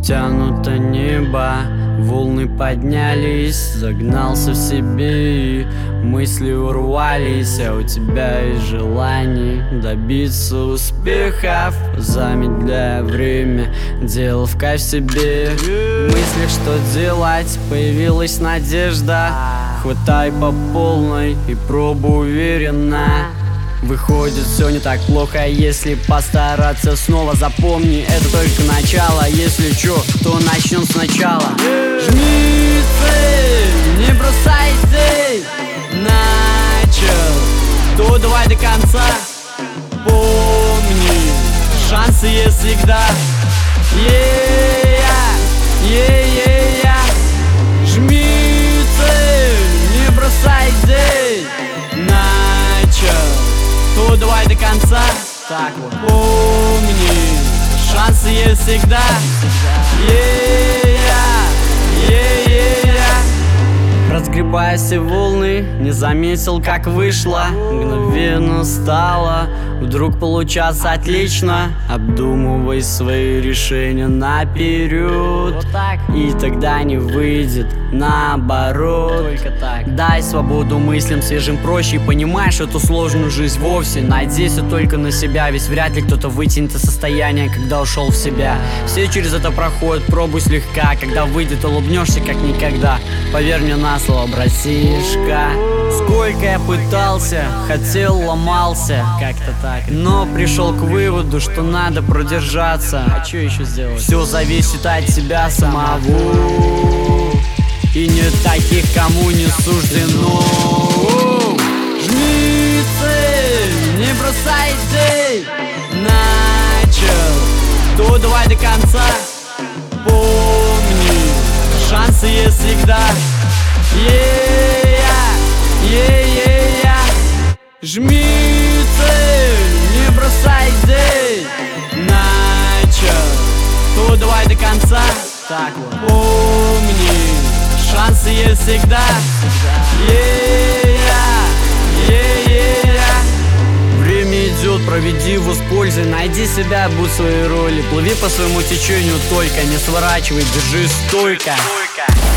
Подтянуто небо, волны поднялись, загнался в себе, и мысли урвались. А у тебя есть желание добиться успехов, замедляя время, дело в кайф себе. В мыслях, что делать, появилась надежда. Хватай по полной и пробуй уверенно. Выходит, все не так плохо, если постараться снова. Запомни, это только начало. Если чё, то начнем сначала. Жми цель, не бросай цель. Начал, то давай до конца. Помни, шансы есть всегда. Жми цель, не бросай цель. Начал, то давай до конца. Так вот. Помни, шансы есть всегда. Разгребая все волны, не заметил, как вышло. Мгновенно стало вдруг получаться отлично. Обдумывай свои решения наперед, вот так. И тогда не выйдет наоборот. Только так. Дай свободу мыслям свежим, проще. И понимаешь эту сложную жизнь вовсе. Надейся только на себя, ведь вряд ли кто-то вытянет из состояния, когда ушел в себя. Все через это проходят, пробуй слегка. Когда выйдет, улыбнешься как никогда. Поверь мне на слово, братишка. Сколько я пытался, хотел, ломался, как-то так. Но пришел к выводу, что надо продержаться. А что еще сделать? Все зависит от тебя самого. И нет таких, кому не суждено. Жми цель, не бросай цель. Начал, то давай до конца. Помни, шансы есть всегда. Жми цель, не бросай цель. Начал, то давай до конца. Так вот. Помни, шансы есть всегда. Время идет, проведи его с пользой. Найди себя, будь в своей роли. Плыви по своему течению только. Не сворачивай, держи стойко.